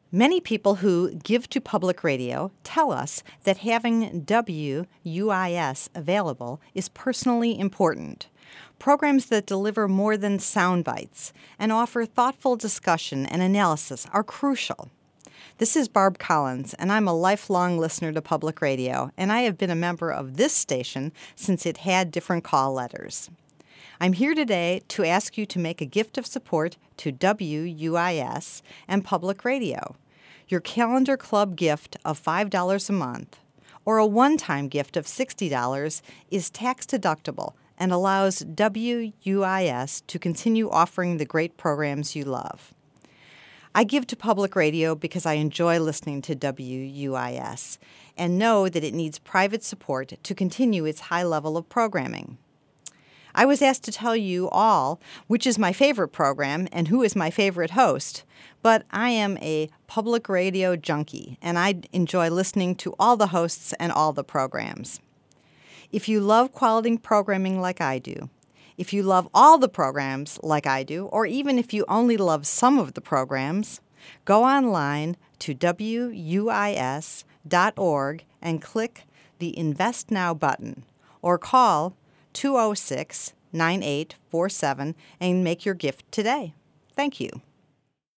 Many people who give to public radio tell us that having WUIS available is personally important. Programs that deliver more than sound bites and offer thoughtful discussion and analysis are crucial. This is Barb Collins, and I'm a lifelong listener to public radio, and I have been a member of this station since it had different call letters. I'm here today to ask you to make a gift of support to WUIS and public radio. Your calendar club gift of $5 a month or a one-time gift of $60 is tax deductible and allows WUIS to continue offering the great programs you love. I give to public radio because I enjoy listening to WUIS and know that it needs private support to continue its high level of programming. I was asked to tell you all which is my favorite program and who is my favorite host, but I am a public radio junkie, and I enjoy listening to all the hosts and all the programs. If you love quality programming like I do, if you love all the programs like I do, or even if you only love some of the programs, go online to WUIS.org and click the Invest Now button, or call 206-9847 and make your gift today. Thank you.